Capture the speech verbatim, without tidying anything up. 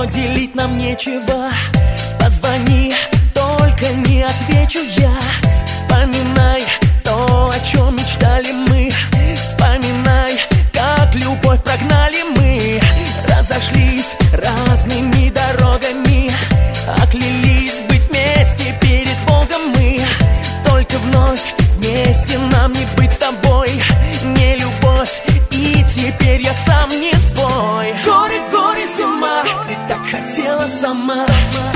делить нам нечего. Позвони, только не отвечу я. Вспоминай то, о чем мечтали мы. Вспоминай, как любовь прогнали мы. Разошлись разными дорогами, оклялись быть вместе перед Богом мы. Только вновь вместе нам не быть с тобой. Не любовь, и теперь я сам не свой. Горе, горе, зима, ты так хотела сама.